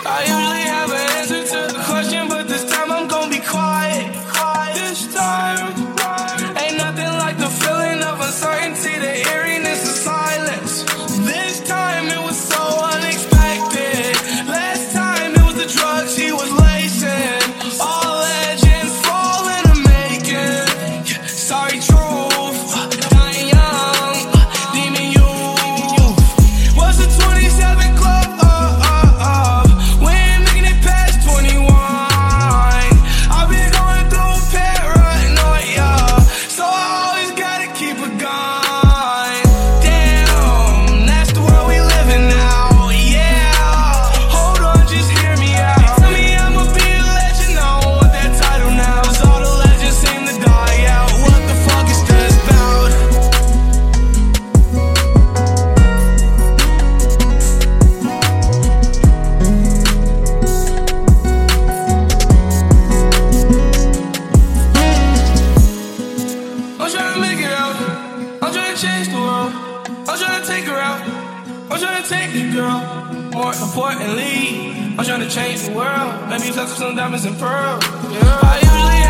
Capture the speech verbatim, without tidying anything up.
I usually have an answer to the question, but this time I'm gonna be quiet. This time, ain't nothing like the feeling of uncertainty, the eeriness of silence. This time it was so unexpected. Last time it was the drugs he was lacing. All legends fall in the making. Sorry, truth, dying young, demon youth. What's the twenty-seven club? Uh, uh, uh. We ain't making it past twenty-one. I've been going through paranoia, so I always gotta keep a gun. Damn, that's the world we live in now. Yeah, hold on, just hear me out. Tell me I'ma be a legend, I don't want that title now. 'Cause all the legends seem to die out. What the fuck is this about? I'm trying to make it out. I'm trying to change the world. I'm trying to take her out. I'm trying to take the girl. More importantly, I'm trying to change the world. Maybe touch some diamonds and pearls. Yeah. I usually